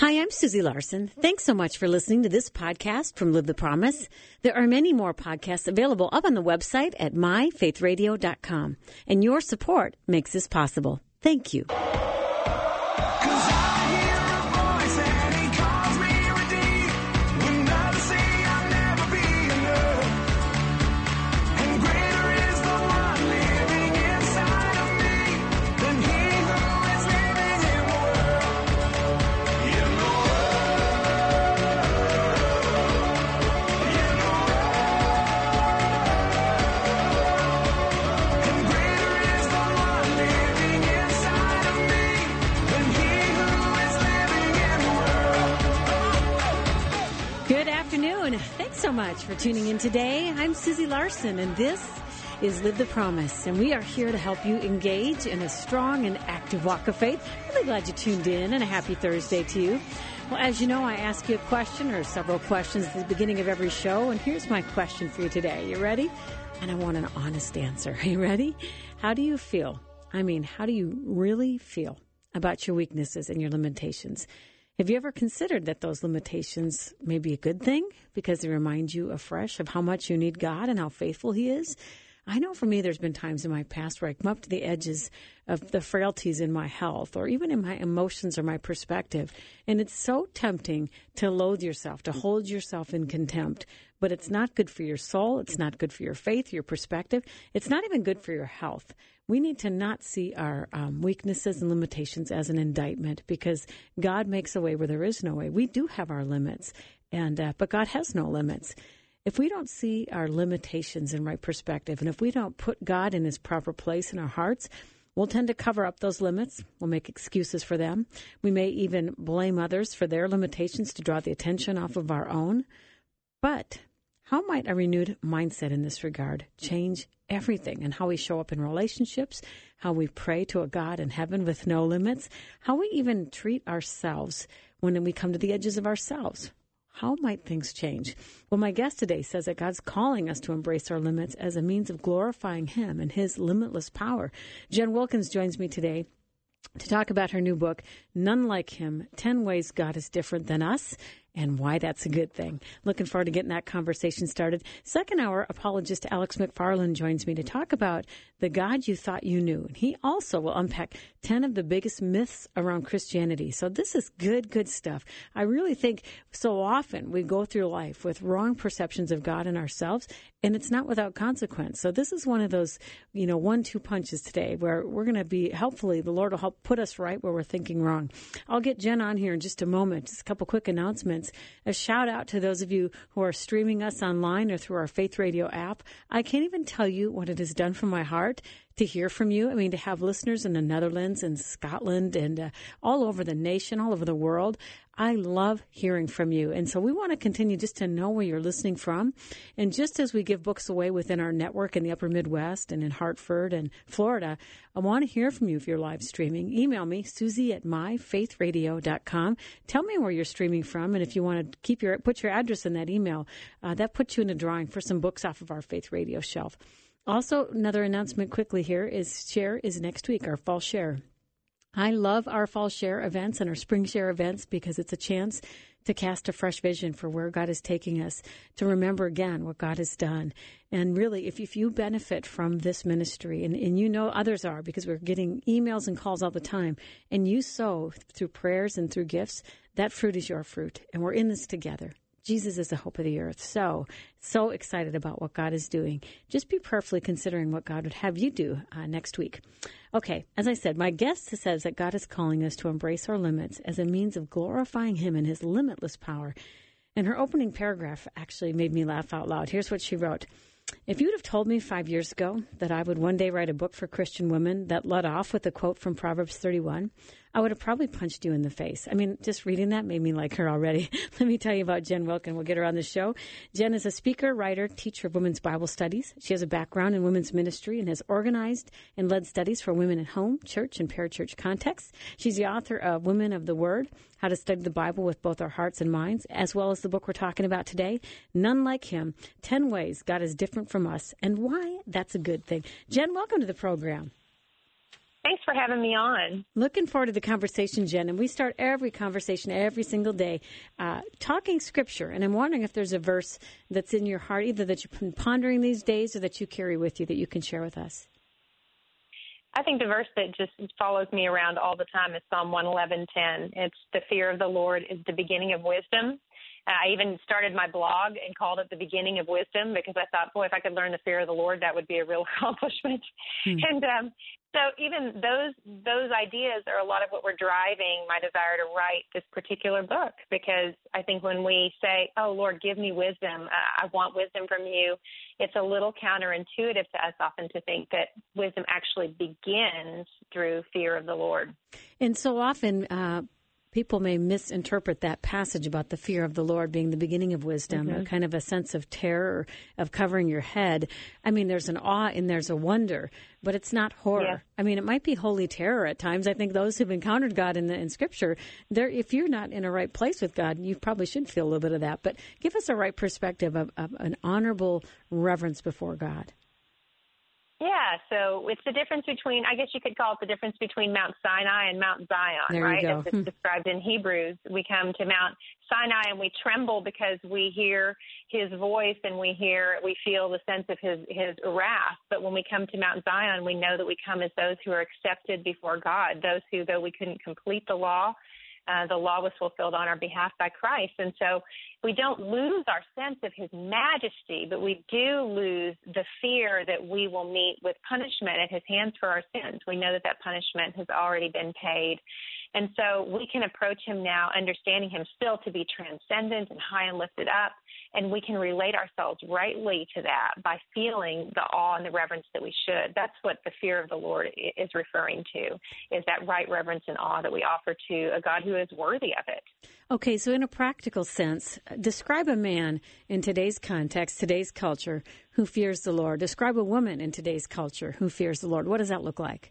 Hi, I'm Susie Larson. Thanks so much for listening to this podcast from Live the Promise. There are many more podcasts available up on the website at myfaithradio.com. And your support makes this possible. Thank you. Thanks so much for tuning in today. I'm Susie Larson, and this is Live the Promise, and we are here to help you engage in a strong and active walk of faith. Really glad you tuned in, and a happy Thursday to you. Well, as you know, I ask you a question or several questions at the beginning of every show, and here's my question for you today. You ready? And I want an honest answer. Are you ready? How do you feel? I mean, how do you really feel about your weaknesses and your limitations? Have you ever considered that those limitations may be a good thing because they remind you afresh of how much you need God and how faithful He is? I know for me there's been times in my past where I come up to the edges of the frailties in my health or even in my emotions or my perspective, and it's so tempting to loathe yourself, to hold yourself in contempt, but it's not good for your soul, it's not good for your faith, your perspective, it's not even good for your health. We need to not see our weaknesses and limitations as an indictment because God makes a way where there is no way. We do have our limits, but God has no limits. If we don't see our limitations in right perspective, and if we don't put God in His proper place in our hearts, we'll tend to cover up those limits. We'll make excuses for them. We may even blame others for their limitations to draw the attention off of our own. But how might a renewed mindset in this regard change everything, and how we show up in relationships, how we pray to a God in heaven with no limits, how we even treat ourselves when we come to the edges of ourselves? How might things change? Well, my guest today says that God's calling us to embrace our limits as a means of glorifying Him and His limitless power. Jen Wilkins joins me today to talk about her new book, None Like Him, 10 Ways God is Different Than Us, and why that's a good thing. Looking forward to getting that conversation started. Second hour, apologist Alex McFarland joins me to talk about the God you thought you knew. And he also will unpack 10 of the biggest myths around Christianity. So this is good stuff. I really think so often we go through life with wrong perceptions of God and ourselves, and it's not without consequence. So this is one of those, 1-2 punches today where we're going to be, hopefully, the Lord will help put us right where we're thinking wrong. I'll get Jen on here in just a moment. Just a couple quick announcements. A shout out to those of you who are streaming us online or through our Faith Radio app. I can't even tell you what it has done for my heart to hear from you. I mean, to have listeners in the Netherlands and Scotland and all over the nation, all over the world. I love hearing from you. And so we want to continue just to know where you're listening from. And just as we give books away within our network in the upper Midwest and in Hartford and Florida, I want to hear from you if you're live streaming. Email me, Susie@myfaithradio.com. Tell me where you're streaming from. And if you want to put your address in that email, that puts you in a drawing for some books off of our Faith Radio shelf. Also, another announcement quickly here is Share is next week, our fall share. I love our fall share events and our spring share events because it's a chance to cast a fresh vision for where God is taking us, to remember again what God has done. And really, if you benefit from this ministry, and you know others are because we're getting emails and calls all the time, and you sow through prayers and through gifts, that fruit is your fruit, and we're in this together. Jesus is the hope of the earth. So excited about what God is doing. Just be prayerfully considering what God would have you do next week. Okay, as I said, my guest says that God is calling us to embrace our limits as a means of glorifying Him and His limitless power. And her opening paragraph actually made me laugh out loud. Here's what she wrote. If you would have told me 5 years ago that I would one day write a book for Christian women that led off with a quote from Proverbs 31, I would have probably punched you in the face. I mean, just reading that made me like her already. Let me tell you about Jen Wilkins. We'll get her on the show. Jen is a speaker, writer, teacher of women's Bible studies. She has a background in women's ministry and has organized and led studies for women at home, church, and parachurch contexts. She's the author of Women of the Word, How to Study the Bible with Both Our Hearts and Minds, as well as the book we're talking about today, None Like Him, 10 Ways God is Different from Us, and Why That's a Good Thing. Jen, welcome to the program. Thanks for having me on. Looking forward to the conversation, Jen. And we start every conversation every single day talking Scripture. And I'm wondering if there's a verse that's in your heart, either that you've been pondering these days or that you carry with you that you can share with us. I think the verse that just follows me around all the time is Psalm 111:10. It's the fear of the Lord is the beginning of wisdom. I even started my blog and called it the beginning of wisdom because I thought, boy, if I could learn the fear of the Lord, that would be a real accomplishment. And so even those ideas are a lot of what were driving my desire to write this particular book, because I think when we say, oh, Lord, give me wisdom, I want wisdom from you, it's a little counterintuitive to us often to think that wisdom actually begins through fear of the Lord. And so often people may misinterpret that passage about the fear of the Lord being the beginning of wisdom, a kind of a sense of terror, of covering your head. I mean, there's an awe and there's a wonder, but it's not horror. Yeah. I mean, it might be holy terror at times. I think those who've encountered God in Scripture, if you're not in a right place with God, you probably should feel a little bit of that. But give us a right perspective of an honorable reverence before God. Yeah, so it's the difference between, I guess you could call it the difference between Mount Sinai and Mount Zion, there right? You go. As it's described in Hebrews. We come to Mount Sinai and we tremble because we hear his voice and we feel the sense of his wrath. But when we come to Mount Zion, we know that we come as those who are accepted before God, those who, though we couldn't complete the law was fulfilled on our behalf by Christ. And so we don't lose our sense of his majesty, but we do lose the fear that we will meet with punishment at his hands for our sins. We know that punishment has already been paid. And so we can approach him now, understanding him still to be transcendent and high and lifted up, and we can relate ourselves rightly to that by feeling the awe and the reverence that we should. That's what the fear of the Lord is referring to, is that right reverence and awe that we offer to a God who is worthy of it. Okay, so in a practical sense, describe a man in today's context, today's culture, who fears the Lord. Describe a woman in today's culture who fears the Lord. What does that look like?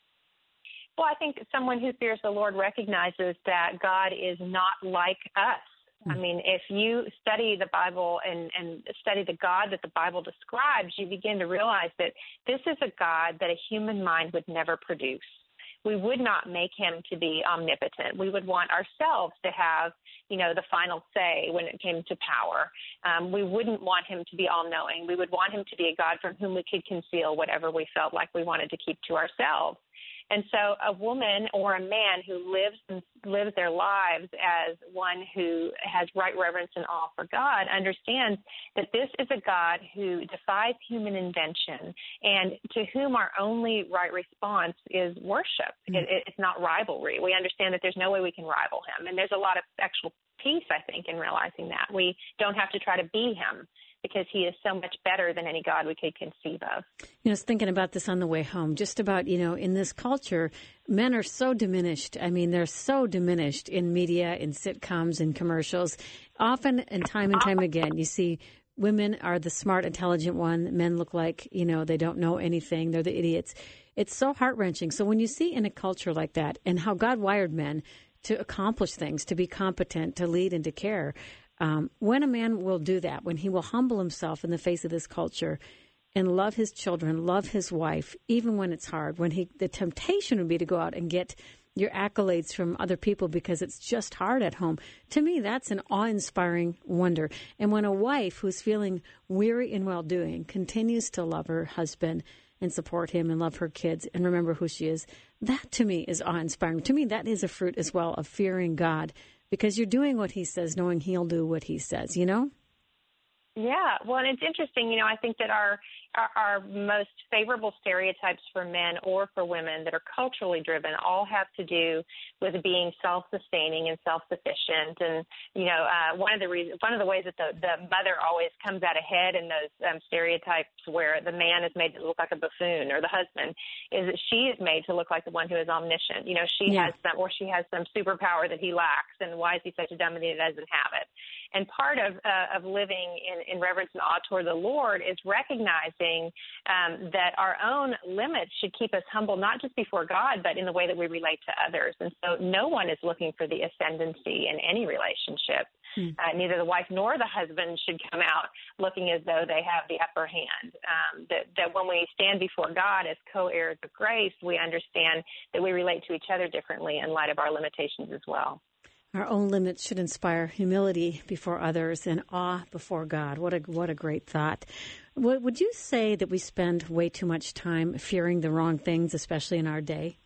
Well, I think someone who fears the Lord recognizes that God is not like us. I mean, if you study the Bible and study the God that the Bible describes, you begin to realize that this is a God that a human mind would never produce. We would not make him to be omnipotent. We would want ourselves to have, the final say when it came to power. We wouldn't want him to be all-knowing. We would want him to be a God from whom we could conceal whatever we felt like we wanted to keep to ourselves. And so a woman or a man who lives their lives as one who has right reverence and awe for God understands that this is a God who defies human invention and to whom our only right response is worship. It's not rivalry. We understand that there's no way we can rival him. And there's a lot of actual peace, I think, in realizing that. We don't have to try to be him, because he is so much better than any God we could conceive of. I was thinking about this on the way home, just about, in this culture, men are so diminished. I mean, they're so diminished in media, in sitcoms, in commercials. Often and time again, you see women are the smart, intelligent one. Men look like, they don't know anything. They're the idiots. It's so heart-wrenching. So when you see in a culture like that and how God wired men to accomplish things, to be competent, to lead and to care, when a man will do that, when he will humble himself in the face of this culture and love his children, love his wife, even when it's hard, when the temptation would be to go out and get your accolades from other people because it's just hard at home. To me, that's an awe-inspiring wonder. And when a wife who's feeling weary in well-doing continues to love her husband and support him and love her kids and remember who she is, that to me is awe-inspiring. To me, that is a fruit as well of fearing God, because you're doing what he says, knowing he'll do what he says, Yeah, well, and it's interesting, I think that our most favorable stereotypes for men or for women that are culturally driven all have to do with being self-sustaining and self-sufficient. And, one of the ways that the mother always comes out ahead in those stereotypes where the man is made to look like a buffoon, or the husband, is that she is made to look like the one who is omniscient. She has some superpower that he lacks, and why is he such a dummy that he doesn't have it? And part of living in reverence and awe toward the Lord is recognizing that our own limits should keep us humble, not just before God, but in the way that we relate to others. And so no one is looking for the ascendancy in any relationship. Neither the wife nor the husband should come out looking as though they have the upper hand. That when we stand before God as co-heirs of grace, we understand that we relate to each other differently in light of our limitations as well. Our own limits should inspire humility before others and awe before God. What a great thought. Would you say that we spend way too much time fearing the wrong things, especially in our day?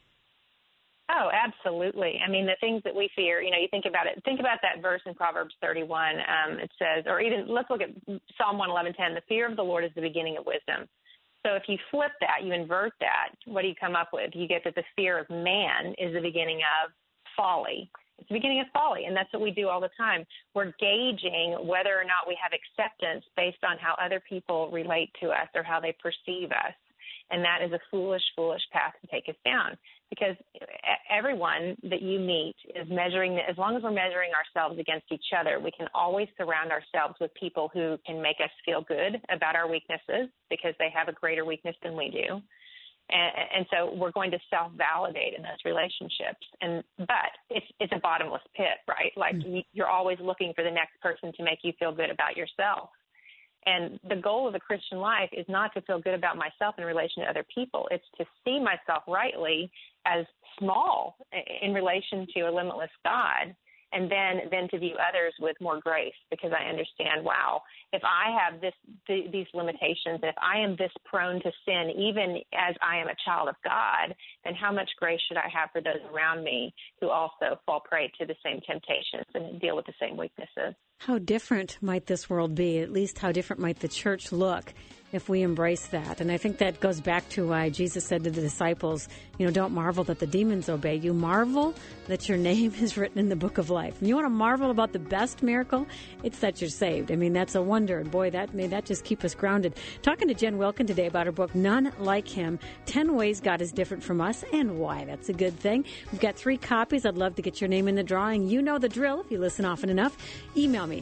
Oh, absolutely. I mean, the things that we fear, you think about it. Think about that verse in Proverbs 31. It says, or even let's look at Psalm 111:10. The fear of the Lord is the beginning of wisdom. So if you flip that, you invert that, what do you come up with? You get that the fear of man is the beginning of folly. It's the beginning of folly, and that's what we do all the time. We're gauging whether or not we have acceptance based on how other people relate to us or how they perceive us. And that is a foolish, foolish path to take us down, because everyone that you meet is measuring, as long as we're measuring ourselves against each other, we can always surround ourselves with people who can make us feel good about our weaknesses because they have a greater weakness than we do. And so we're going to self-validate in those relationships. But it's a bottomless pit, right? Like you're always looking for the next person to make you feel good about yourself. And the goal of the Christian life is not to feel good about myself in relation to other people. It's to see myself rightly as small in relation to a limitless God, and then to view others with more grace, because I understand, wow, if I have these limitations, if I am this prone to sin, even as I am a child of God, then how much grace should I have for those around me who also fall prey to the same temptations and deal with the same weaknesses? How different might this world be? At least how different might the church look if we embrace that? And I think that goes back to why Jesus said to the disciples, don't marvel that the demons obey you. Marvel that your name is written in the book of life. And you want to marvel about the best miracle? It's that you're saved. I mean, that's a wonder. And boy, may that just keep us grounded. Talking to Jen Wilkin today about her book, None Like Him, 10 Ways God is Different from Us and Why That's a Good Thing. We've got 3 copies. I'd love to get your name in the drawing. You know the drill if you listen often enough. Email me,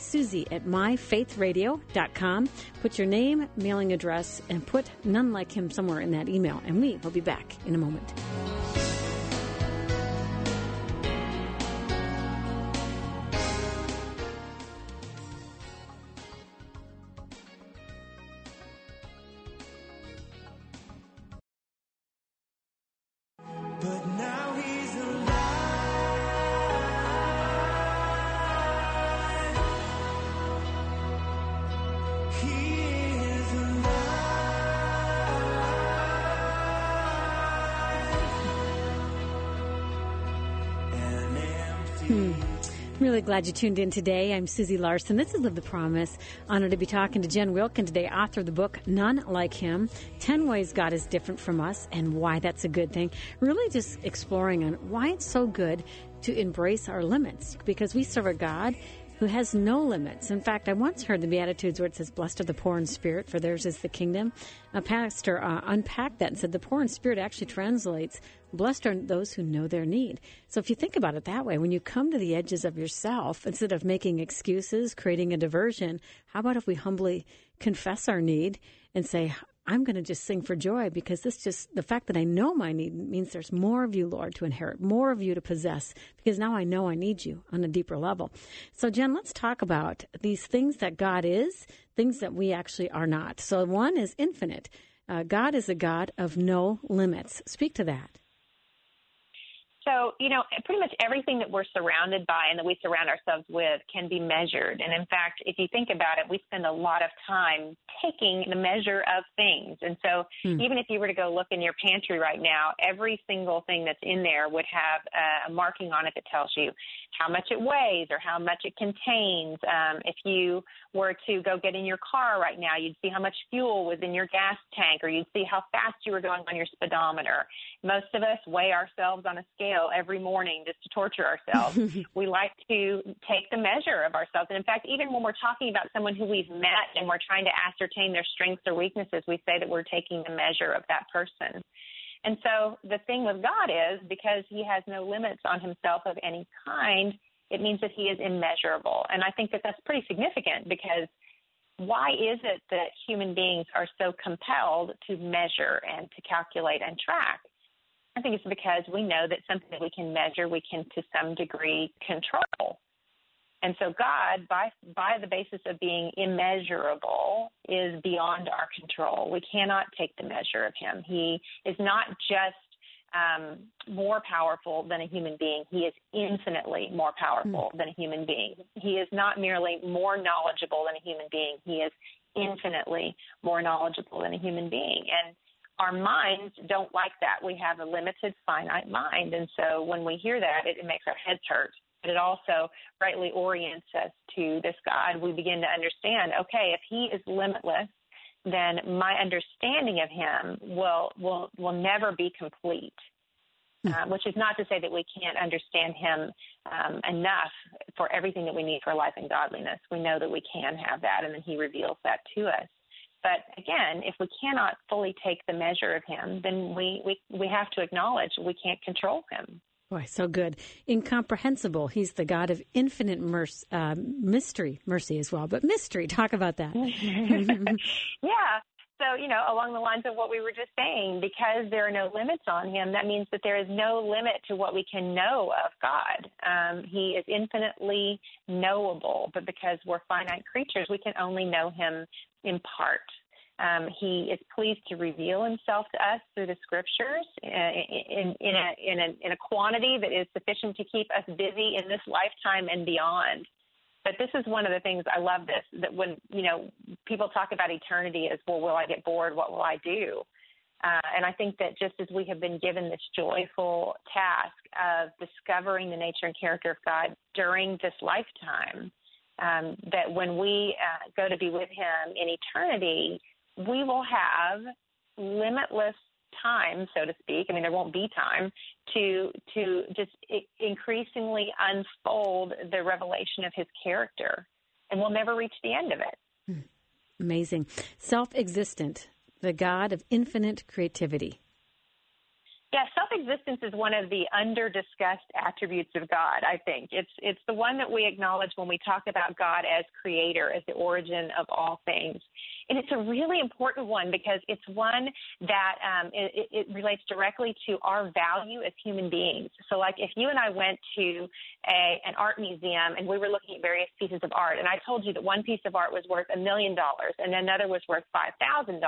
Susie@myfaithradio.com. Put your name, mailing address, and put None Like Him somewhere in that email. And we will be back in a moment. Really glad you tuned in today. I'm Susie Larson. This is Live the Promise. Honored to be talking to Jen Wilkin today, author of the book, None Like Him, 10 Ways God is Different from Us and Why That's a Good Thing. Really just exploring on why it's so good to embrace our limits, because we serve a God who has no limits. In fact, I once heard the Beatitudes where it says, blessed are the poor in spirit, for theirs is the kingdom. A pastor unpacked that and said the poor in spirit actually translates, blessed are those who know their need. So if you think about it that way, when you come to the edges of yourself, instead of making excuses, creating a diversion, how about if we humbly confess our need and say, I'm going to just sing for joy, because the fact that I know my need means there's more of you, Lord, to inherit, more of you to possess, because now I know I need you on a deeper level. So, Jen, let's talk about these things that God is, things that we actually are not. So one is infinite. God is a God of no limits. Speak to that. So, pretty much everything that we're surrounded by and that we surround ourselves with can be measured. And in fact, if you think about it, we spend a lot of time taking the measure of things. And so even if you were to go look in your pantry right now, every single thing that's in there would have a marking on it that tells you how much it weighs or how much it contains. If you were to go get in your car right now, you'd see how much fuel was in your gas tank, or you'd see how fast you were going on your speedometer. Most of us weigh ourselves on a scale every morning just to torture ourselves. We like to take the measure of ourselves. And in fact, even when we're talking about someone who we've met and we're trying to ascertain their strengths or weaknesses, we say that we're taking the measure of that person. And so the thing with God is, because he has no limits on himself of any kind, It means that he is immeasurable. And I think that that's pretty significant, because why is it that human beings are so compelled to measure and to calculate and track? I think it's because we know that something that we can measure, we can to some degree control. And so God, by the basis of being immeasurable, is beyond our control. We cannot take the measure of him. He is not just more powerful than a human being. He is infinitely more powerful than a human being. He is not merely more knowledgeable than a human being. He is infinitely more knowledgeable than a human being. And our minds don't like that. We have a limited, finite mind. And so when we hear that, it makes our heads hurt. But it also rightly orients us to this God. We begin to understand, okay, if he is limitless, then my understanding of him will never be complete, which is not to say that we can't understand him enough for everything that we need for life and godliness. We know that we can have that, and then he reveals that to us. But again, if we cannot fully take the measure of him, then we have to acknowledge we can't control him. Boy, so good. Incomprehensible. He's the God of infinite mystery as well. But mystery, talk about that. Yeah. So, along the lines of what we were just saying, because there are no limits on him, that means that there is no limit to what we can know of God. He is infinitely knowable, but because we're finite creatures, we can only know him in part. He is pleased to reveal himself to us through the scriptures in a quantity that is sufficient to keep us busy in this lifetime and beyond. But this is one of the things I love that when, people talk about eternity as, well, will I get bored? What will I do? And I think that just as we have been given this joyful task of discovering the nature and character of God during this lifetime, that when we go to be with him in eternity, we will have limitless time, so to speak. I mean, there won't be time to just increasingly unfold the revelation of his character, and we'll never reach the end of it. Amazing. Self-existent, the God of infinite creativity. Yeah, self-existence is one of the under-discussed attributes of God, I think. It's the one that we acknowledge when we talk about God as creator, as the origin of all things. And it's a really important one because it's one that it relates directly to our value as human beings. So like if you and I went to an art museum and we were looking at various pieces of art, and I told you that one piece of art was worth $1 million and another was worth $5,000,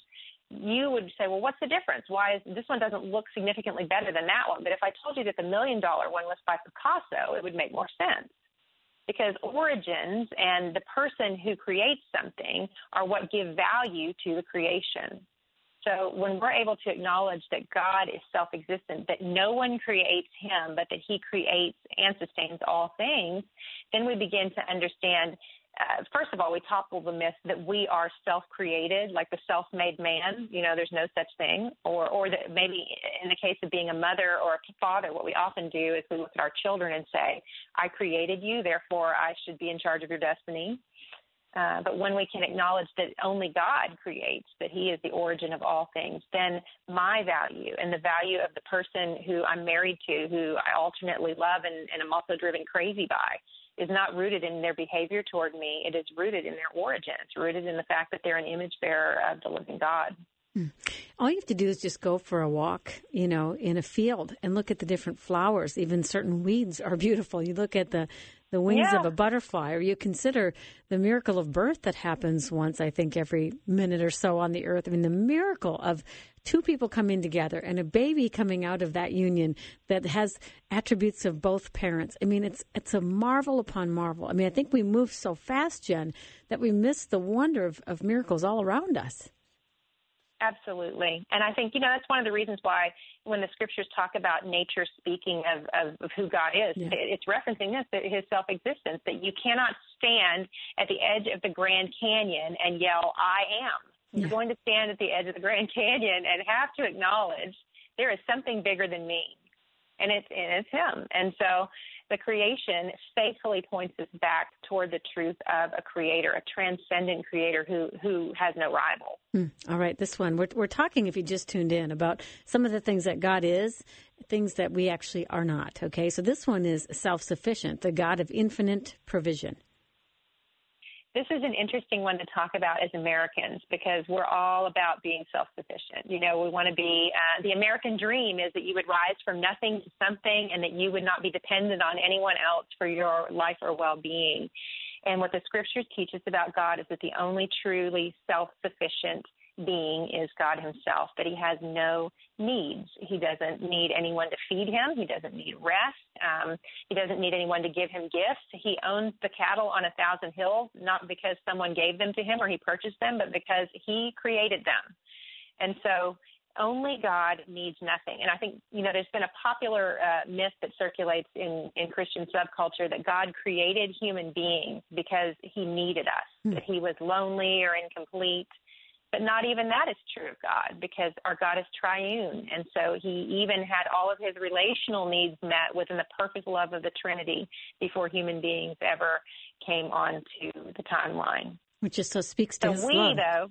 you would say, well, what's the difference? Why is this one doesn't look significantly better than that one? But if I told you that the $1 million one was by Picasso, it would make more sense. Because origins and the person who creates something are what give value to the creation. So when we're able to acknowledge that God is self-existent, that no one creates him, but that he creates and sustains all things, then we begin to understand, first of all, we topple the myth that we are self-created, like the self-made man. There's no such thing. Or that maybe in the case of being a mother or a father, what we often do is we look at our children and say, I created you, therefore I should be in charge of your destiny. But when we can acknowledge that only God creates, that he is the origin of all things, then my value and the value of the person who I'm married to, who I alternately love and I'm also driven crazy by, is not rooted in their behavior toward me. It is rooted in their origin. It's rooted in the fact that they're an image bearer of the living God. All you have to do is just go for a walk, in a field and look at the different flowers. Even certain weeds are beautiful. You look at the wings of a butterfly, or you consider the miracle of birth that happens once, I think, every minute or so on the earth. I mean, the miracle of two people coming together and a baby coming out of that union that has attributes of both parents. I mean, it's a marvel upon marvel. I mean, I think we move so fast, Jen, that we miss the wonder of miracles all around us. Absolutely. And I think, that's one of the reasons why when the scriptures talk about nature speaking of who God is, it's referencing this, that his self-existence, that you cannot stand at the edge of the Grand Canyon and yell, I am. You're going to stand at the edge of the Grand Canyon and have to acknowledge there is something bigger than me. And it's him. And so the creation faithfully points us back toward the truth of a creator, a transcendent creator who has no rival. All right, this one. We're talking, if you just tuned in, about some of the things that God is, things that we actually are not, okay? So this one is self-sufficient, the God of infinite provision. This is an interesting one to talk about as Americans because we're all about being self-sufficient. You know, we want to be the American dream is that you would rise from nothing to something and that you would not be dependent on anyone else for your life or well-being. And what the scriptures teach us about God is that the only truly self-sufficient being is God himself, that he has no needs. He doesn't need anyone to feed him. He doesn't need rest. He doesn't need anyone to give him gifts. He owns the cattle on 1,000 hills, not because someone gave them to him or he purchased them, but because he created them. And so only God needs nothing. And I think, you know, there's been a popular myth that circulates in Christian subculture that God created human beings because he needed us, that he was lonely or incomplete. But not even that is true of God because our God is triune. And so he even had all of his relational needs met within the perfect love of the Trinity before human beings ever came onto the timeline. Which just so speaks to so his we, love. though,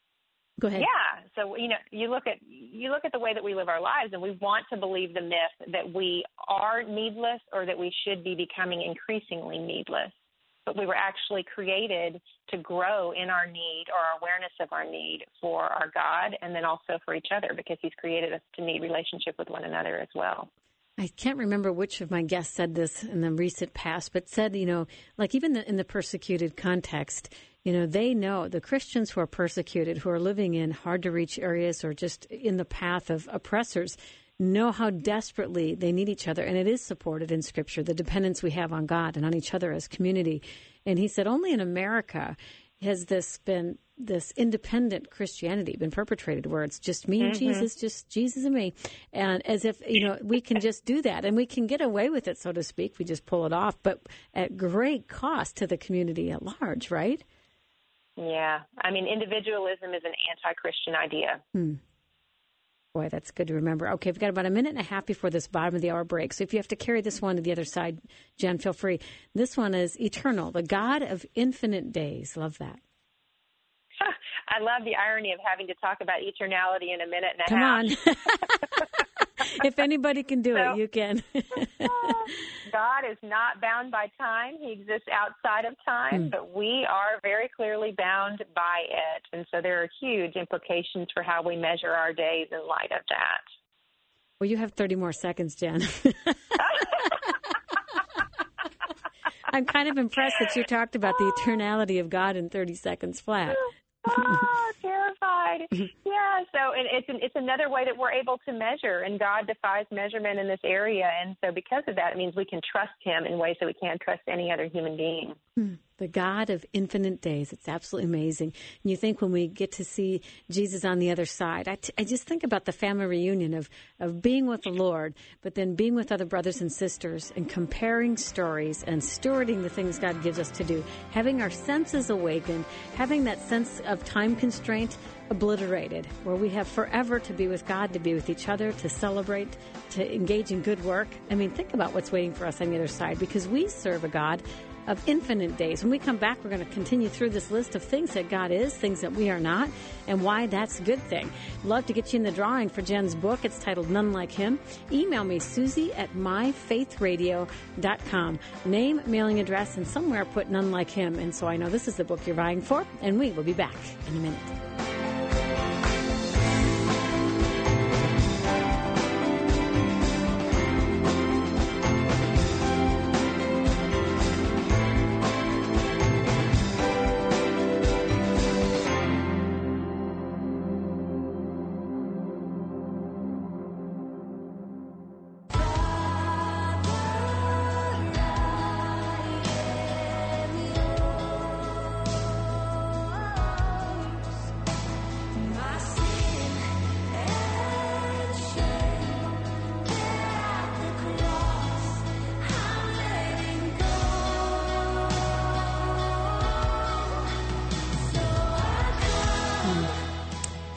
go ahead. Yeah. So, you know, you look at the way that we live our lives and we want to believe the myth that we are needless or that we should be becoming increasingly needless. But we were actually created to grow in our need or our awareness of our need for our God and then also for each other because he's created us to need relationship with one another as well. I can't remember which of my guests said this in the recent past, but said, you know, like even in the persecuted context, you know, they know the Christians who are persecuted, who are living in hard-to-reach areas or just in the path of oppressors, know how desperately they need each other. And it is supported in Scripture, the dependence we have on God and on each other as community. And he said only in America has this independent Christianity been perpetrated where it's just me and Jesus, just Jesus and me. And as if, you know, we can just do that and we can get away with it, so to speak. We just pull it off, but at great cost to the community at large, right? Yeah. I mean, individualism is an anti-Christian idea. Boy, that's good to remember. Okay, we've got about a minute and a half before this bottom of the hour break. So if you have to carry this one to the other side, Jen, feel free. This one is eternal, the God of infinite days. Love that. I love the irony of having to talk about eternality in a minute and a half. Come on. If anybody can do it, you can. God is not bound by time. He exists outside of time, but we are very clearly bound by it. And so there are huge implications for how we measure our days in light of that. Well, you have 30 more seconds, Jen. I'm kind of impressed that you talked about the eternality of God in 30 seconds flat. Oh, terrified. Yeah, so it's another way that we're able to measure, and God defies measurement in this area. And so because of that, it means we can trust him in ways that we can't trust any other human being. The God of infinite days. It's absolutely amazing. And you think when we get to see Jesus on the other side, I just think about the family reunion of being with the Lord, but then being with other brothers and sisters and comparing stories and stewarding the things God gives us to do, having our senses awakened, having that sense of time constraint obliterated, where we have forever to be with God, to be with each other, to celebrate, to engage in good work. I mean, think about what's waiting for us on the other side, because we serve a God of infinite days. When we come back, we're going to continue through this list of things that God is, things that we are not, and why that's a good thing. Love to get you in the drawing for Jen's book. It's titled None Like Him. Email me, Susie@myfaithradio.com. Name, mailing address, and somewhere put None Like Him. And so I know this is the book you're vying for, and we will be back in a minute.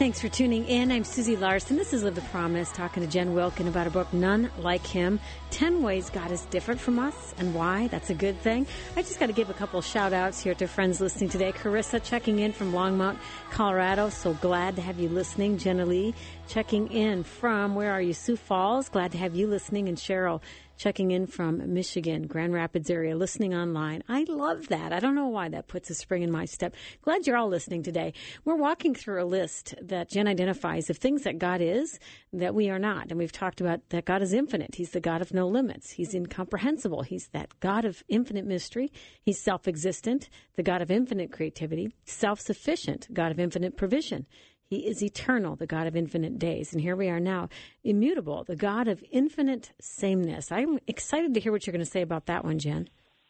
Thanks for tuning in. I'm Susie Larson. This is Live the Promise, talking to Jen Wilkin about her book, None Like Him, 10 Ways God is Different from Us and Why. That's a good thing. I just got to give a couple shout-outs here to friends listening today. Carissa checking in from Longmont, Colorado. So glad to have you listening. Jenna Lee checking in from, where are you, Sioux Falls. Glad to have you listening. And Cheryl checking in from Michigan, Grand Rapids area, listening online. I love that. I don't know why that puts a spring in my step. Glad you're all listening today. We're walking through a list that Jen identifies of things that God is that we are not. And we've talked about that God is infinite. He's the God of no limits. He's incomprehensible. He's that God of infinite mystery. He's self-existent, the God of infinite creativity, self-sufficient, God of infinite provision. He is eternal, the God of infinite days. And here we are now, immutable, the God of infinite sameness. I'm excited to hear what you're going to say about that one, Jen.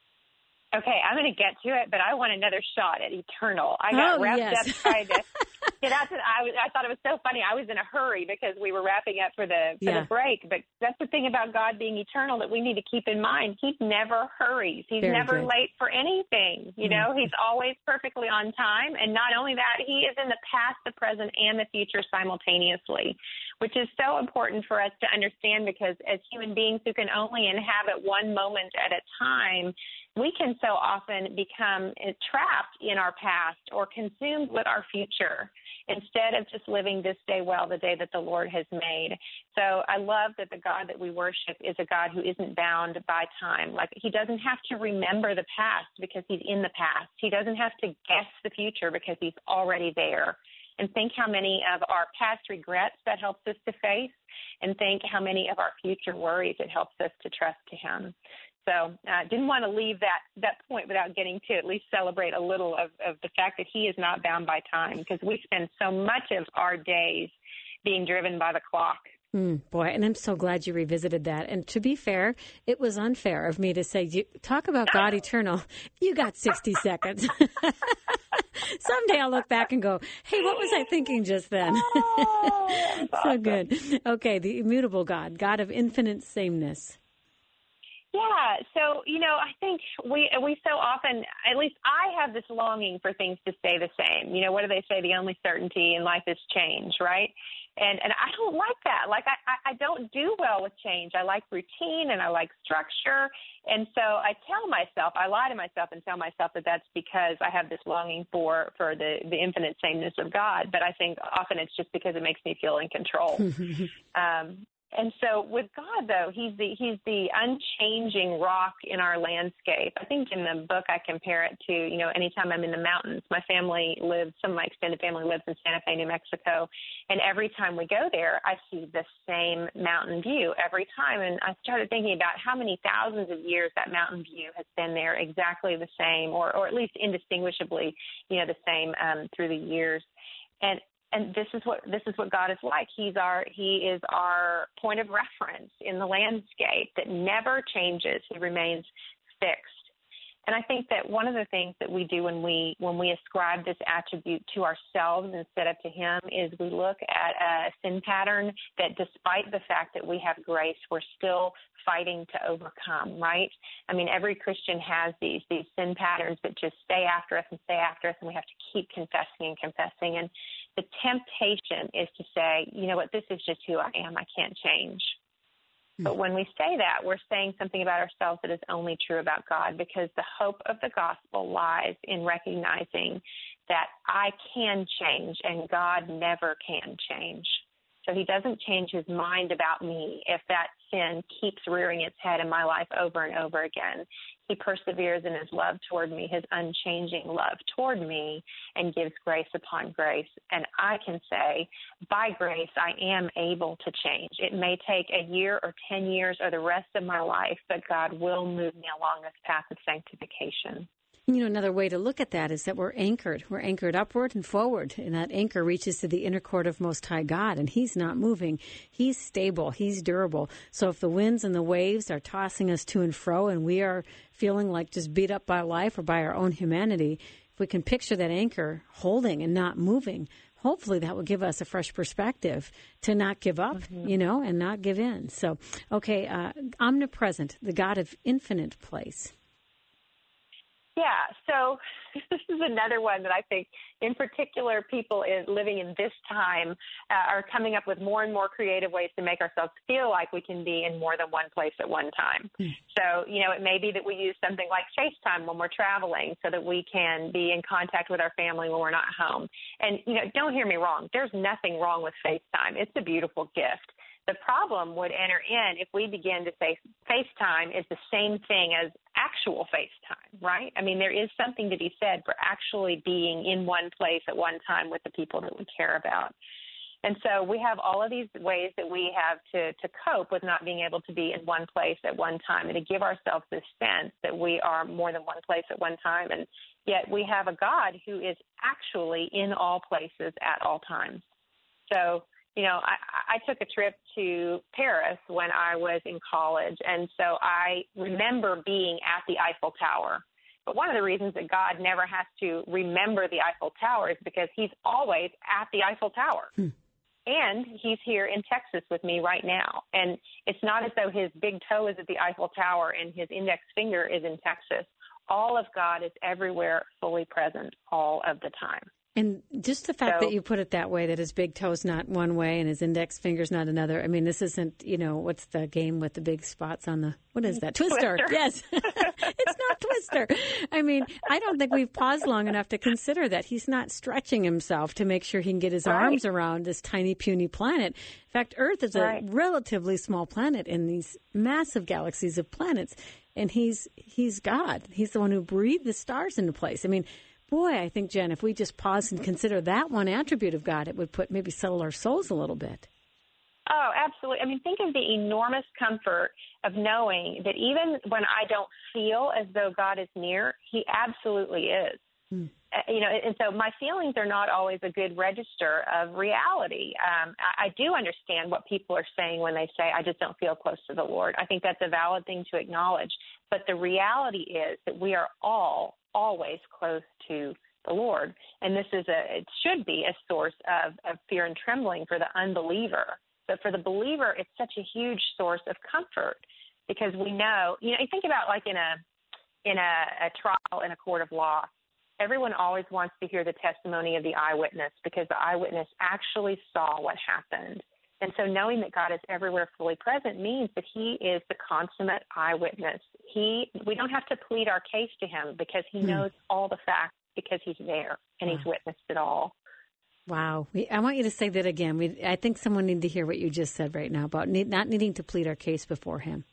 Okay, I'm going to get to it, but I want another shot at eternal. I got wrapped up trying to get out to I thought it was so funny. I was in a hurry because we were wrapping up for the break. But that's the thing about God being eternal that we need to keep in mind. He never hurries. He's never late for anything. You know, he's always perfectly on time. And not only that, he is in the past, the present, and the future simultaneously, which is so important for us to understand, because as human beings who can only inhabit one moment at a time, we can so often become trapped in our past or consumed with our future instead of just living this day well, the day that the Lord has made. So I love that the God that we worship is a God who isn't bound by time. Like, he doesn't have to remember the past because he's in the past. He doesn't have to guess the future because he's already there. And think how many of our past regrets that helps us to face, and think how many of our future worries it helps us to trust to him. So I didn't want to leave that point without getting to at least celebrate a little of the fact that he is not bound by time, because we spend so much of our days being driven by the clock. Boy, and I'm so glad you revisited that. And to be fair, it was unfair of me to say, talk about God eternal. You got 60 seconds. Someday I'll look back and go, hey, what was I thinking just then? Oh, so awesome. Good. Okay, the immutable God, God of infinite sameness. Yeah, so, I think we so often, at least I have this longing for things to stay the same. What do they say? The only certainty in life is change, right? And I don't like that. Like, I don't do well with change. I like routine and I like structure. And so I lie to myself and tell myself that that's because I have this longing for the infinite sameness of God. But I think often it's just because it makes me feel in control. And so with God, though, he's the unchanging rock in our landscape. I think in the book I compare it to, anytime I'm in the mountains. Some of my extended family lives in Santa Fe, New Mexico. And every time we go there, I see the same mountain view every time. And I started thinking about how many thousands of years that mountain view has been there exactly the same, or at least indistinguishably, the same through the years. And this is what God is like. He is our point of reference in the landscape that never changes. He remains fixed. And I think that one of the things that we do when we ascribe this attribute to ourselves instead of to him is we look at a sin pattern that, despite the fact that we have grace, we're still fighting to overcome, right? I mean, every Christian has these sin patterns that just stay after us, and we have to keep confessing and confessing. And the temptation is to say, you know what, this is just who I am. I can't change. But when we say that, we're saying something about ourselves that is only true about God, because the hope of the gospel lies in recognizing that I can change and God never can change. So he doesn't change his mind about me if that sin keeps rearing its head in my life over and over again. He perseveres in his love toward me, his unchanging love toward me, and gives grace upon grace. And I can say, by grace, I am able to change. It may take a year or 10 years or the rest of my life, but God will move me along this path of sanctification. Another way to look at that is that we're anchored. We're anchored upward and forward, and that anchor reaches to the inner court of Most High God, and he's not moving. He's stable. He's durable. So if the winds and the waves are tossing us to and fro, and we are feeling like just beat up by life or by our own humanity, if we can picture that anchor holding and not moving, hopefully that will give us a fresh perspective to not give up, and not give in. So, okay, omnipresent, the God of infinite place. Yeah, so this is another one that I think, in particular, people living in this time are coming up with more and more creative ways to make ourselves feel like we can be in more than one place at one time. So, it may be that we use something like FaceTime when we're traveling so that we can be in contact with our family when we're not home. And, don't hear me wrong. There's nothing wrong with FaceTime. It's a beautiful gift. The problem would enter in if we begin to say FaceTime is the same thing as actual FaceTime, right? I mean, there is something to be said for actually being in one place at one time with the people that we care about. And so we have all of these ways that we have to cope with not being able to be in one place at one time and to give ourselves this sense that we are more than one place at one time. And yet we have a God who is actually in all places at all times. So, I took a trip to Paris when I was in college, and so I remember being at the Eiffel Tower. But one of the reasons that God never has to remember the Eiffel Tower is because he's always at the Eiffel Tower. And he's here in Texas with me right now. And it's not as though his big toe is at the Eiffel Tower and his index finger is in Texas. All of God is everywhere, fully present all of the time. And just the fact that you put it that way, that his big toe's not one way and his index finger's not another. I mean, this isn't, what's the game with the big spots on the, what is that? Twister. Yes. It's not Twister. I mean, I don't think we've paused long enough to consider that. He's not stretching himself to make sure he can get his arms around this tiny, puny planet. In fact, Earth is a relatively small planet in these massive galaxies of planets. And he's God. He's the one who breathed the stars into place. I mean, boy, I think, Jen, if we just pause and consider that one attribute of God, it would maybe settle our souls a little bit. Oh, absolutely. I mean, think of the enormous comfort of knowing that even when I don't feel as though God is near, he absolutely is. And so my feelings are not always a good register of reality. I do understand what people are saying when they say, I just don't feel close to the Lord. I think that's a valid thing to acknowledge. But the reality is that we are all always close to the Lord. And it should be a source of fear and trembling for the unbeliever. But for the believer, it's such a huge source of comfort because we know, you think about like in a trial in a court of law, everyone always wants to hear the testimony of the eyewitness because the eyewitness actually saw what happened. And so knowing that God is everywhere fully present means that he is the consummate eyewitness. We don't have to plead our case to him because he knows all the facts because he's there and he's witnessed it all. Wow. I want you to say that again. I think someone needs to hear what you just said right now about not needing to plead our case before him.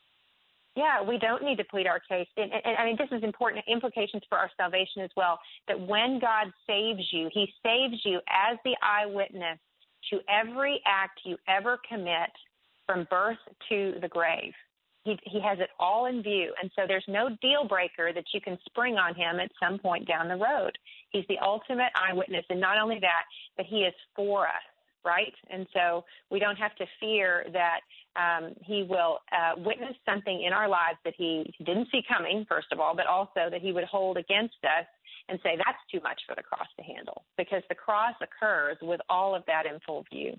Yeah, we don't need to plead our case. And I mean, this is important implications for our salvation as well, that when God saves you, he saves you as the eyewitness to every act you ever commit from birth to the grave. He has it all in view. And so there's no deal breaker that you can spring on him at some point down the road. He's the ultimate eyewitness. And not only that, but he is for us, right? And so we don't have to fear that he will witness something in our lives that he didn't see coming, first of all, but also that he would hold against us and say that's too much for the cross to handle, because the cross occurs with all of that in full view.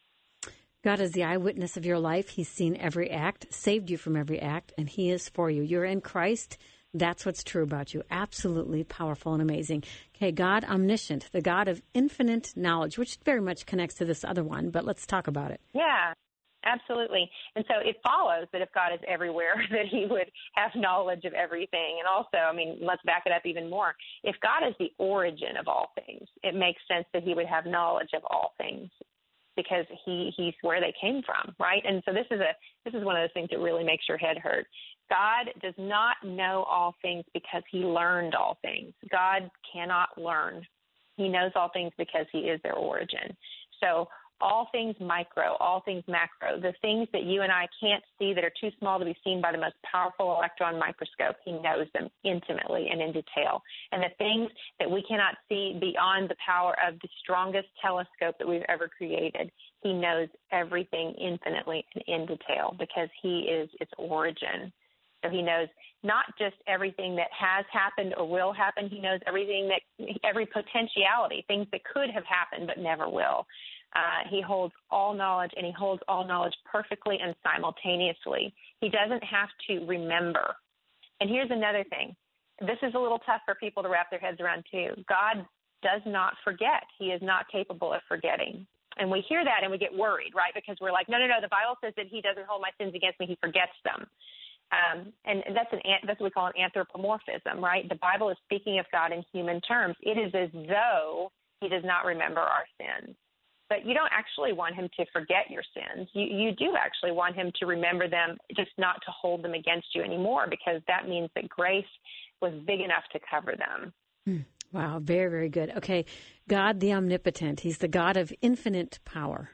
God is the eyewitness of your life. He's seen every act, saved you from every act, and he is for you. You're in Christ. That's what's true about you. Absolutely powerful and amazing. Okay, God omniscient, the God of infinite knowledge, which very much connects to this other one, but let's talk about it. Yeah, absolutely. And so it follows that if God is everywhere, that he would have knowledge of everything. And also, I mean, let's back it up even more. If God is the origin of all things, it makes sense that he would have knowledge of all things, because he's where they came from, right? And so this is one of those things that really makes your head hurt. God does not know all things because he learned all things. God cannot learn. He knows all things because he is their origin. So all things micro, all things macro, the things that you and I can't see that are too small to be seen by the most powerful electron microscope, he knows them intimately and in detail. And the things that we cannot see beyond the power of the strongest telescope that we've ever created, he knows everything infinitely and in detail because he is its origin. So he knows not just everything that has happened or will happen. He knows every potentiality, things that could have happened but never will. He holds all knowledge, and he holds all knowledge perfectly and simultaneously. He doesn't have to remember. And here's another thing. this is a little tough for people to wrap their heads around too. God does not forget. He is not capable of forgetting. And we hear that and we get worried, right? Because we're like, no, the Bible says that he doesn't hold my sins against me. He forgets them. And that's what we call an anthropomorphism, right? The Bible is speaking of God in human terms. It is as though he does not remember our sins. But you don't actually want him to forget your sins. You do actually want him to remember them, just not to hold them against you anymore, because that means that grace was big enough to cover them. Wow, very, very good. Okay, God the omnipotent. He's the God of infinite power.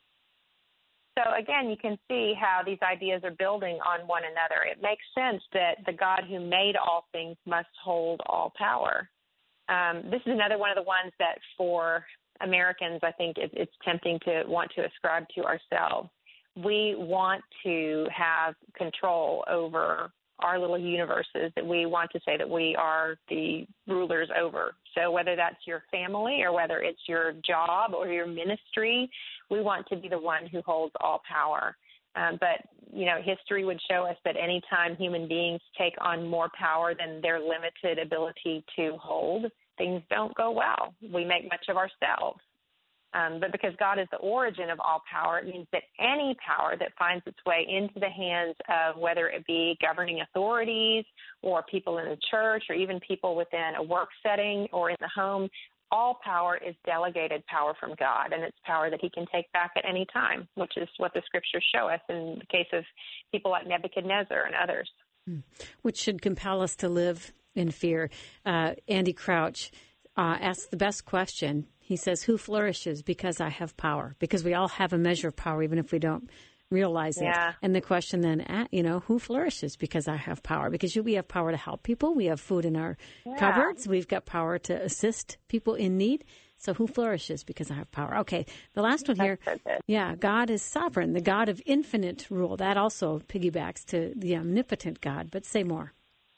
So again, you can see how these ideas are building on one another. It makes sense that the God who made all things must hold all power. This is another one of the ones that for Americans, I think it's tempting to want to ascribe to ourselves. We want to have control over our little universes that we want to say that we are the rulers over. So whether that's your family or whether it's your job or your ministry, we want to be the one who holds all power. But, history would show us that anytime human beings take on more power than their limited ability to hold, things don't go well. We make much of ourselves. But because God is the origin of all power, it means that any power that finds its way into the hands of whether it be governing authorities or people in the church or even people within a work setting or in the home, all power is delegated power from God, and it's power that he can take back at any time, which is what the scriptures show us in the case of people like Nebuchadnezzar and others. Which should compel us to live in fear. Andy Crouch asks the best question. He says, who flourishes because I have power? Because we all have a measure of power, even if we don't realize it. And the question then, who flourishes because I have power? Because we have power to help people. We have food in our cupboards. We've got power to assist people in need. So who flourishes because I have power? Okay, the last one here. God is sovereign, the God of infinite rule. That also piggybacks to the omnipotent God, but say more.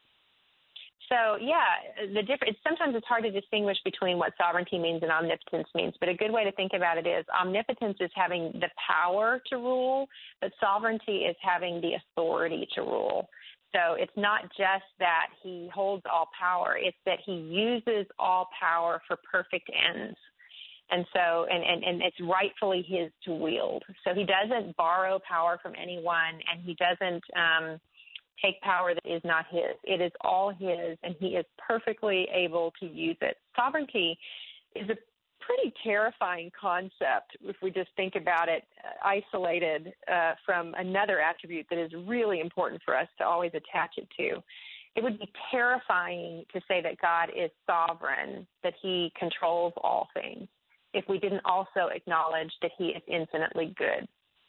So, sometimes it's hard to distinguish between what sovereignty means and omnipotence means, but a good way to think about it is omnipotence is having the power to rule, but sovereignty is having the authority to rule. So it's not just that he holds all power, it's that he uses all power for perfect ends. And so, and it's rightfully his to wield. So he doesn't borrow power from anyone, and he doesn't take power that is not his. It is all his, and he is perfectly able to use it. Sovereignty is a pretty terrifying concept if we just think about it isolated from another attribute that is really important for us to always attach it to. It would be terrifying to say that God is sovereign, that he controls all things, if we didn't also acknowledge that he is infinitely good.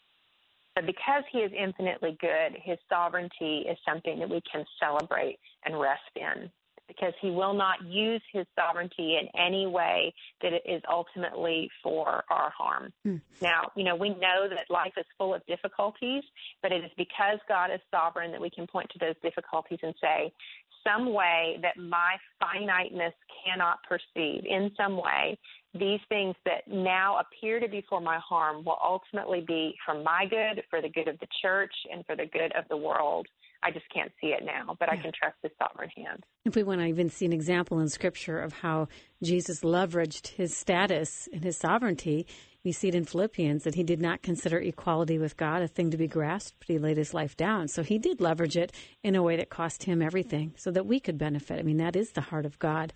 But because he is infinitely good, his sovereignty is something that we can celebrate and rest in, because he will not use his sovereignty in any way that it is ultimately for our harm. Now, we know that life is full of difficulties, but it is because God is sovereign that we can point to those difficulties and say, some way that my finiteness cannot perceive, in some way, these things that now appear to be for my harm will ultimately be for my good, for the good of the church, and for the good of the world. I just can't see it now, but I can trust his sovereign hand. If we want to even see an example in Scripture of how Jesus leveraged his status and his sovereignty, we see it in Philippians that he did not consider equality with God a thing to be grasped, but he laid his life down. So he did leverage it in a way that cost him everything so that we could benefit. I mean, that is the heart of God.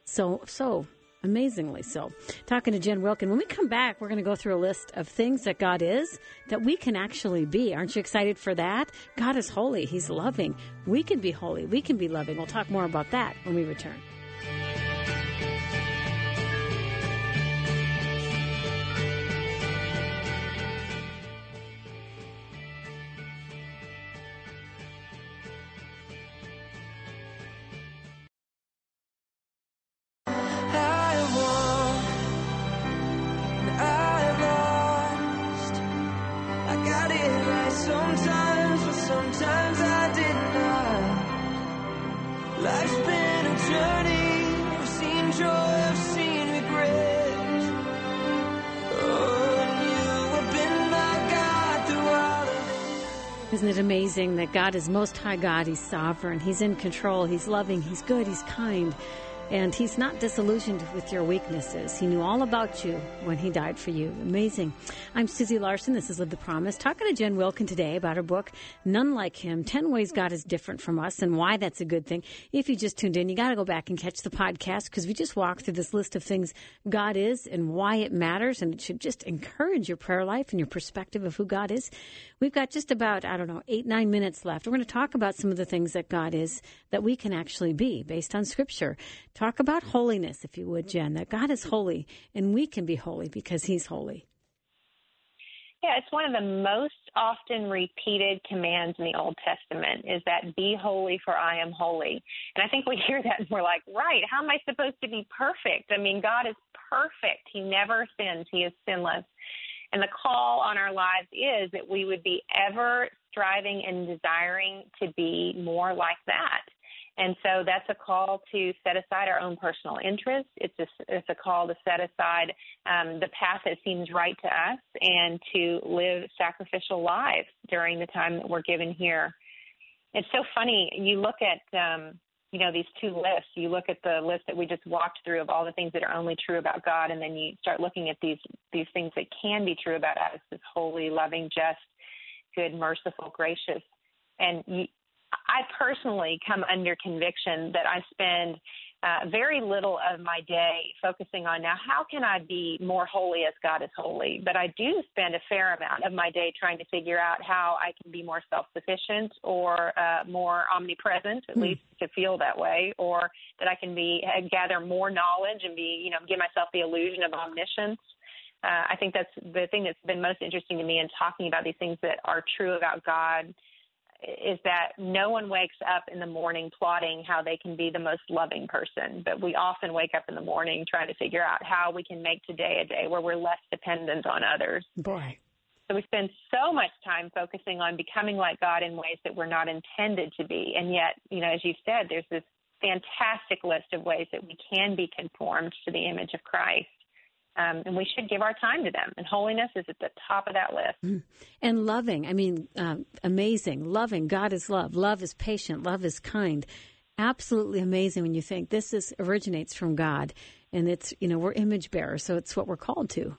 So amazingly so. Talking to Jen Wilkin. When we come back, we're going to go through a list of things that God is that we can actually be. Aren't you excited for that? God is holy. He's loving. We can be holy. We can be loving. We'll talk more about that when we return. Sometimes I did not. Life's been a journey Isn't it amazing that God is Most High God? He's sovereign. He's in control. He's loving. He's good. He's kind. And He's not disillusioned with your weaknesses. He knew all about you when He died for you. Amazing. I'm Susie Larson. This is Live the Promise. Talking to Jen Wilkin today about her book, None Like Him, 10 Ways God is Different from Us and Why That's a Good Thing. If you just tuned in, you got to go back and catch the podcast because we just walked through this list of things God is and why it matters. And it should just encourage your prayer life and your perspective of who God is. We've got just about, 8-9 minutes left. We're going to talk about some of the things that God is that we can actually be based on Scripture. Talk about holiness, if you would, Jen, that God is holy and we can be holy because He's holy. Yeah, it's one of the most often repeated commands in the Old Testament is that be holy for I am holy. And I think we hear that and we're like, right, how am I supposed to be perfect? I mean, God is perfect. He never sins. He is sinless. And the call on our lives is that we would be ever striving and desiring to be more like that. And so that's a call to set aside our own personal interests. It's a call to set aside the path that seems right to us and to live sacrificial lives during the time that we're given here. It's so funny. You look at, these two lists. You look at the list that we just walked through of all the things that are only true about God, and then you start looking at these things that can be true about us as holy, loving, just, good, merciful, gracious. And I personally come under conviction that I spend very little of my day focusing on now, how can I be more holy as God is holy? But I do spend a fair amount of my day trying to figure out how I can be more self-sufficient or more omnipresent, at least to feel that way, or that I can gather more knowledge and give myself the illusion of omniscience. I think that's the thing that's been most interesting to me in talking about these things that are true about God is that no one wakes up in the morning plotting how they can be the most loving person, but we often wake up in the morning trying to figure out how we can make today a day where we're less dependent on others. Boy. So we spend so much time focusing on becoming like God in ways that we're not intended to be. And yet, as you said, there's this fantastic list of ways that we can be conformed to the image of Christ. And we should give our time to them. And holiness is at the top of that list. And loving, amazing. Loving, God is love. Love is patient. Love is kind. Absolutely amazing when you think this originates from God. And it's, we're image bearers, so it's what we're called to.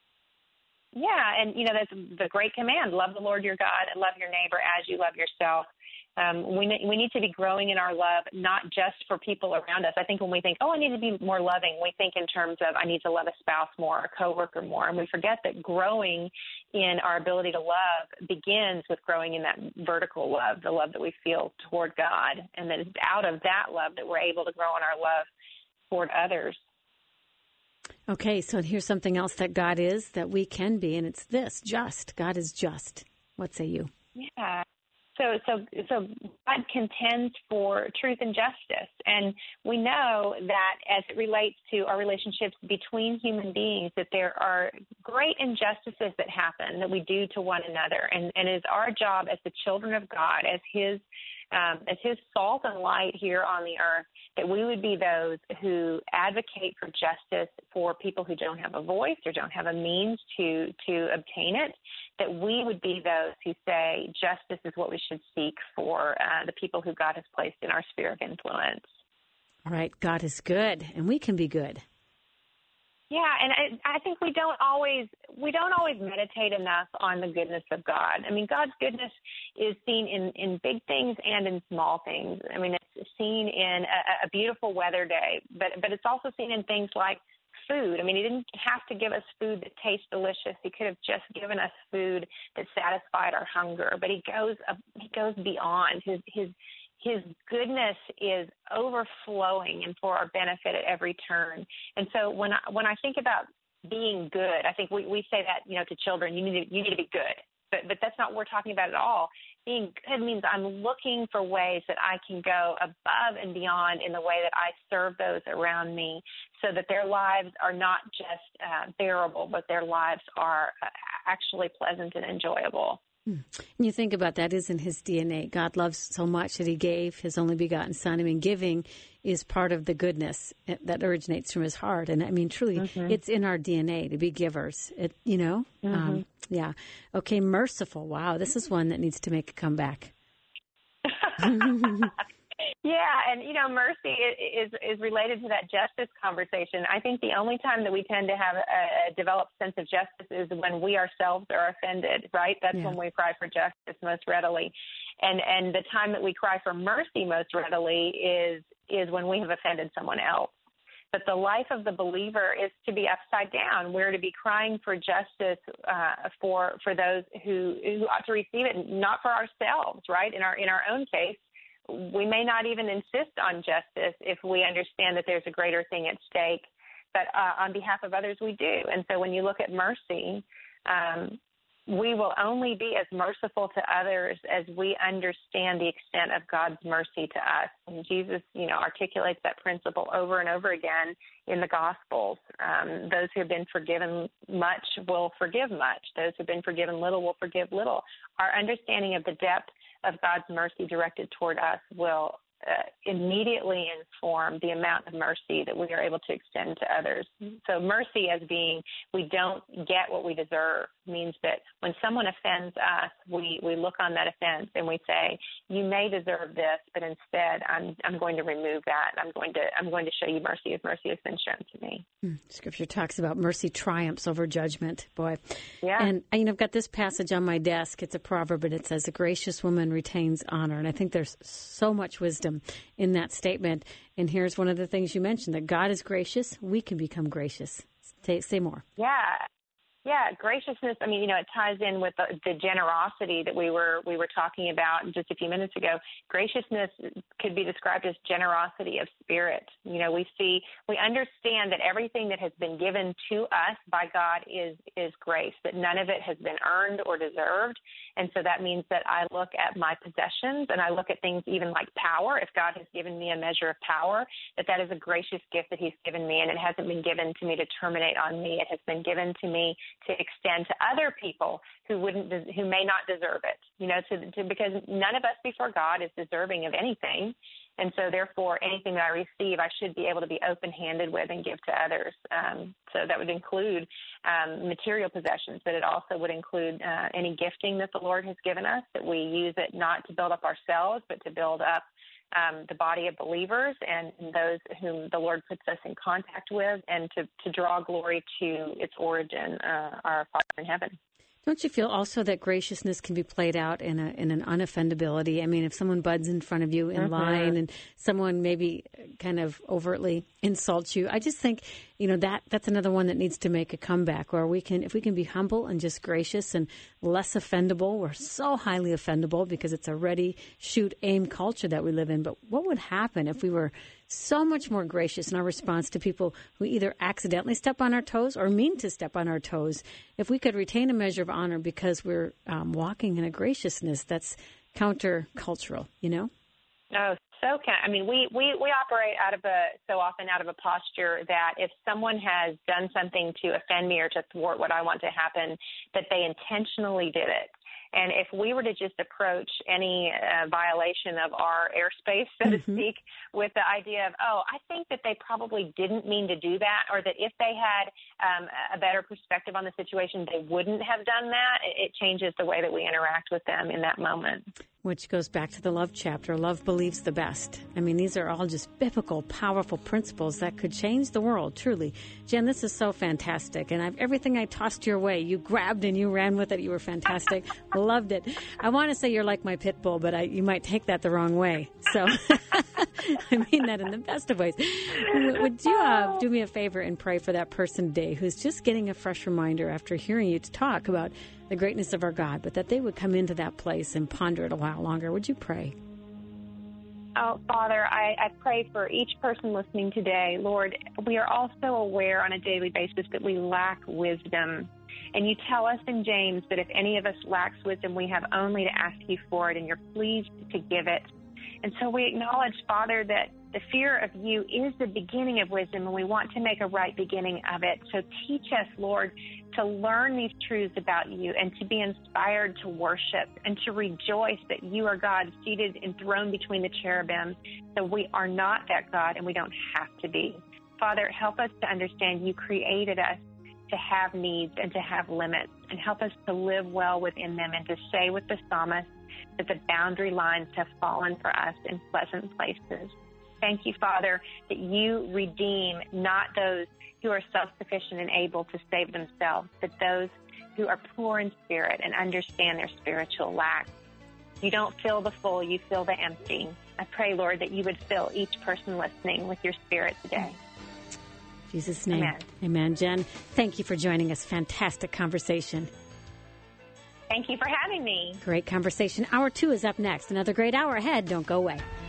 Yeah, and, that's the great command. Love the Lord your God and love your neighbor as you love yourself. We need to be growing in our love, not just for people around us. I think when we think, I need to be more loving, we think in terms of I need to love a spouse more, a coworker more, and we forget that growing in our ability to love begins with growing in that vertical love, the love that we feel toward God, and then it's out of that love that we're able to grow in our love toward others. Okay, so here's something else that God is that we can be, and it's this, just. God is just. What say you? Yeah. So God contends for truth and justice, and we know that as it relates to our relationships between human beings, that there are great injustices that happen that we do to one another, and it is our job as the children of God, as His salt and light here on the earth, that we would be those who advocate for justice for people who don't have a voice or don't have a means to obtain it, that we would be those who say justice is what we should seek for the people who God has placed in our sphere of influence. All right, God is good, and we can be good. Yeah, and I think we don't always meditate enough on the goodness of God. I mean, God's goodness is seen in big things and in small things. I mean, it's seen in a beautiful weather day, but it's also seen in things like food. I mean, He didn't have to give us food that tastes delicious. He could have just given us food that satisfied our hunger, but He goes beyond. His goodness is overflowing and for our benefit at every turn. And so when I think about being good, I think we say that, to children, you need to be good. But that's not what we're talking about at all. Being good means I'm looking for ways that I can go above and beyond in the way that I serve those around me so that their lives are not just bearable, but their lives are actually pleasant and enjoyable. And you think about that is in his DNA. God loves so much that he gave his only begotten son. I mean, giving is part of the goodness that originates from his heart. And I mean, truly, it's in our DNA to be givers, yeah. Okay, merciful. Wow, this is one that needs to make a comeback. Yeah, and mercy is related to that justice conversation. I think the only time that we tend to have a developed sense of justice is when we ourselves are offended, right? That's when we cry for justice most readily. And the time that we cry for mercy most readily is when we have offended someone else. But the life of the believer is to be upside down. We're to be crying for justice for those who ought to receive it, not for ourselves, right? In our own case, we may not even insist on justice if we understand that there's a greater thing at stake, but on behalf of others, we do. And so when you look at mercy, we will only be as merciful to others as we understand the extent of God's mercy to us. And Jesus, articulates that principle over and over again in the Gospels. Those who have been forgiven much will forgive much. Those who have been forgiven little will forgive little. Our understanding of the depth of God's mercy directed toward us will immediately inform the amount of mercy that we are able to extend to others. So mercy as being we don't get what we deserve means that when someone offends us, we look on that offense and we say, you may deserve this, but instead I'm going to remove that. I'm going to show you mercy as mercy has been shown to me. Scripture talks about mercy triumphs over judgment, boy. Yeah. And I've got this passage on my desk. It's a proverb, and it says, a gracious woman retains honor. And I think there's so much wisdom in that statement. And here's one of the things you mentioned, that God is gracious. We can become gracious. Say more. Yeah, graciousness. I mean, it ties in with the generosity that we were talking about just a few minutes ago. Graciousness could be described as generosity of spirit. We understand that everything that has been given to us by God is grace, that none of it has been earned or deserved. And so that means that I look at my possessions and I look at things even like power. If God has given me a measure of power, that is a gracious gift that he's given me, and it hasn't been given to me to terminate on me. It has been given to me to extend to other people who may not deserve it, because none of us before God is deserving of anything. And so therefore, anything that I receive, I should be able to be open-handed with and give to others. So that would include material possessions, but it also would include any gifting that the Lord has given us, that we use it not to build up ourselves, but to build up the body of believers and those whom the Lord puts us in contact with, and to draw glory to its origin, our Father in heaven. Don't you feel also that graciousness can be played out in an unoffendability? I mean, if someone buds in front of you in line and someone maybe kind of overtly insults you, I just think, that's another one that needs to make a comeback, where if we can be humble and just gracious and less offendable. We're so highly offendable because it's a ready, shoot, aim culture that we live in. But what would happen if we were so much more gracious in our response to people who either accidentally step on our toes or mean to step on our toes? If we could retain a measure of honor because we're walking in a graciousness that's countercultural, Oh, so I mean, we operate so often out of a posture that if someone has done something to offend me or to thwart what I want to happen, that they intentionally did it. And if we were to just approach any violation of our airspace, so to speak, with the idea of, I think that they probably didn't mean to do that, or that if they had a better perspective on the situation, they wouldn't have done that, it changes the way that we interact with them in that moment. Which goes back to the love chapter. Love believes the best. I mean, these are all just biblical, powerful principles that could change the world, truly. Jen, this is so fantastic. And everything I tossed your way, you grabbed and you ran with it. You were fantastic. Loved it. I want to say you're like my pit bull, but you might take that the wrong way. So I mean that in the best of ways. Would you do me a favor and pray for that person today who's just getting a fresh reminder after hearing you talk about the greatness of our God, but that they would come into that place and ponder it a while longer? Would you pray? Oh, Father, I pray for each person listening today. Lord, we are also aware on a daily basis that we lack wisdom. And you tell us in James that if any of us lacks wisdom, we have only to ask you for it, and you're pleased to give it. And so we acknowledge, Father, that The fear of you is the beginning of wisdom, and we want to make a right beginning of it. So teach us, Lord, to learn these truths about you and to be inspired to worship and to rejoice that you are God seated enthroned between the cherubim. So we are not that God, and we don't have to be. Father, help us to understand you created us to have needs and to have limits, and help us to live well within them and to say with the psalmist that the boundary lines have fallen for us in pleasant places. Thank you, Father, that you redeem not those who are self-sufficient and able to save themselves, but those who are poor in spirit and understand their spiritual lack. You don't fill the full, you fill the empty. I pray, Lord, that you would fill each person listening with your spirit today. In Jesus' name. Amen. Amen. Jen, thank you for joining us. Fantastic conversation. Thank you for having me. Great conversation. Hour 2 is up next. Another great hour ahead. Don't go away.